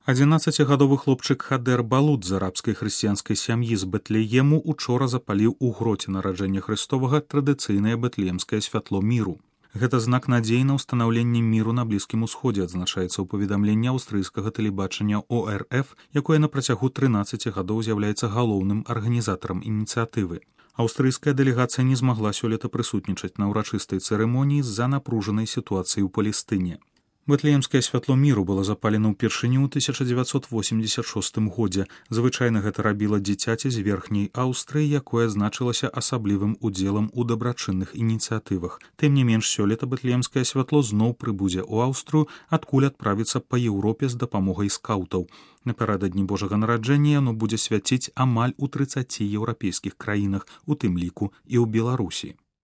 11гадовы хлопчык Хадэр Балут з арабскай хрысціянскай сям'і з Бэтлеему учора запаліў у гроце нараджэння Христовага традыцыйнае бэтлеемскае святло міру. Гэта знак надзеі на ўстанаўленне міру на Блізкім Усходзе, адзначаецца ў паведамленні аўстрыйскага тэлебачання ОРФ, якое на працягу 13 гадоў з'яўляецца галоўным арганізатарам ініцыятывы. Аўстрыйская дэлегацыя не змагла сёлета прысутнічаць на ўрачыстай цырымоніі з-за напружанай сітуацыі ў Палестыне. Бэтлеемскае святло міру было запалена ўпершыню ў 1986 годзе. Звычайна гэта рабіла дзіцяці з верхняй Аўстрыі, якое значылася асаблівым удзелам у дабрачынных ініцыятывах. Тым не менш, сёлета бэтлеемскае святло зноў прыбудзе ў Аўстрыю, адкуль адправіцца па Еўропе з дапамогай скаўтаў. Напярэдадні Божага нараджэння яно будзе свяціць амаль у 30 еўрапейскіх краінах, у тым ліку і ў Беларусі.